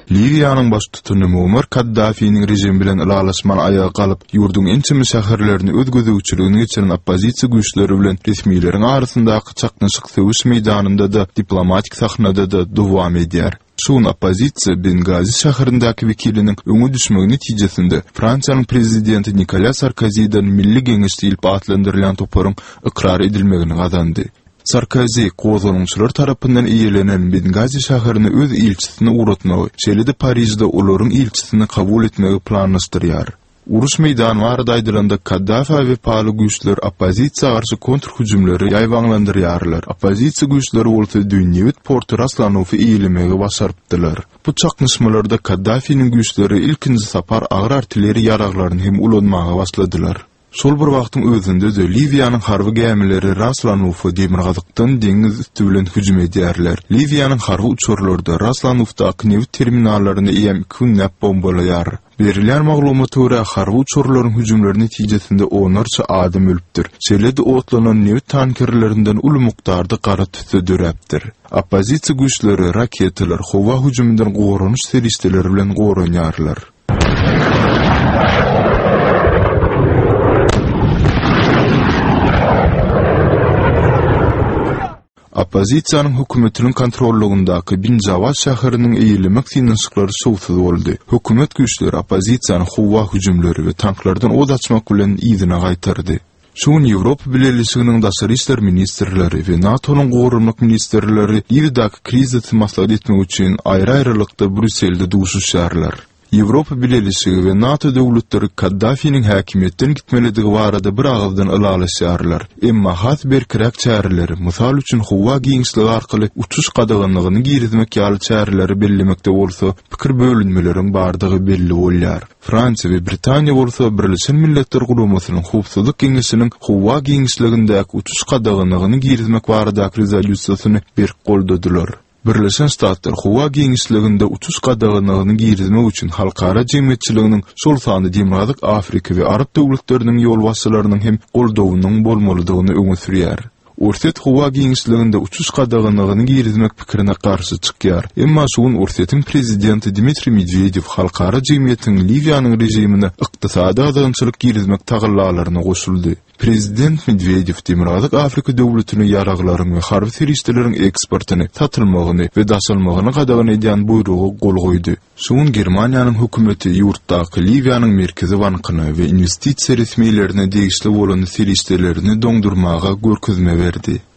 Libyanyň baş tutany Muammar Kaddafi'niň rejimi bilen ilalaşman ayağa galyp, ýurduň ençimi şäherlerini öz gözegçiligine geçiren oppozisiýa güýçleri bilen resmiýetleriň arasyndaky çaknaşyk söwüş meýdanynda da, diplomatik sahnada da dowam edýär. Şuň oppozisiýa Bengazi şäherindäki wekiliniň öňe düşmegi netijesinde Fransiýanyň prezidenti Nicolas Sarkozy'dan milli geňeş diýip atlandyrylan toparyň ikrar edilmegini gazandy. Sarkozy, gozulunçylar tarapyndan iýelenen Bengazi şäherini öz ilçisine uğratmagy, şeýle-de Parisde olaryň ilçisini kabul etmegi planlaşdyrýar. Uruş meýdany barada aýdylanda Kaddafi we paly güýçler oppozisiýa garşy kontrhüjümleri ýaýwanlandyrýarlar. Oppozisiýa güýçleri bolsa dünýäwit Port Raslanowy iýilemegi başarypdylar. Bu çaknışmalarda Kaddafi'niň güýçleri ilkinji sapar agyr artilleriýa ýaraglaryny hem ulanmaga başladylar. Şol bir wagtyň özünde de Libyanyň harby gämileri Raslanowy demirgazykdan deňiz üstü bilen hüjüm edýärler. Libyanyň harby uçurlarda Raslanowdaky neft terminallaryny ýem künnäp bombalaýar. Berilen maglumata görä harby uçurlaryň hüjümleri netijesinde onlarça adam ölüpdir. Şeýle-de otlanan neft tankerlerinden uly mukdarda gara tüse döräpdir. Oppozisiýa güýçleri raketalar, howa hüjümünden gorunuş seristeleri bilen goranýarlar. Oppozisiýanyň hökümetiniň kontrollugundaky Bin Jawad şäheriniň eýilmek synanyşyklary şowsuz boldy. Hökümet güýçleri oppozisiýanyň howa hüjümleri we tanklardan od açmak bilen ýzyna gaýtardy. Şuň Ýewropa Birleşiginiň daşary işler ministrleri we NATO'nyň gorunmak ministrleri Libyadaky krizi maslahat etmek üçin aýry-aýrylykda Brüsselde duşuşýarlar. Ýewropa Birleşigi we NATO döwletleri Kaddafi'niň häkimiýetden gitmelidigi barada bir agazdan ilalaşýarlar. Emma has berkirek çäreleri, mysal üçin howa giňişligi arkaly uçuş gadagynyny girizmek ýaly çäreleri bellemekde bolsa, pikir bölünmeleriň bardygy belli bolýar. Fransiýa we Britaniýa bolsa Birleşen Milletler Guramasynyň howpsuzlyk geňeşiniň howa giňişligindäki uçuş gadagynyny girizmek baradaky rezolýusiýasyny bir goldadylar. Birleşen Ştatlar howa geňişliginde uçuş gadagynyny girizmek üçin halkara jemgyýetçiliginiň şol sany Demokratik Afrika we Arap döwletleriniň ýolbaşçylarynyň hem goldawynyň bolmalydygyny öňe sürýär. Urset howa geňişliginde uçuş gadagynyny girizmek pikirine garşy çykýar. Emma şuň Urset'iň prezidenti Dmitri Medvedev halkara jemgyýetiň Libyanyň rejimine ykdysady azançylyk girizmek tagallalaryna goşuldy. Prezident Medvedev Demokratik Afrika döwletini ýaraglaryň we harby serişdeleriň eksportyny, satylmagyny we daşalmagyny gadagan edýän buyrugy gol goýdy. Şuň Germaniýanyň hökümeti ýurtdaky Libyanyň merkezi bankyny we investisiýa resmiýetlerine degişli bolan serişdelerini doňdurmaga görkezme berdi.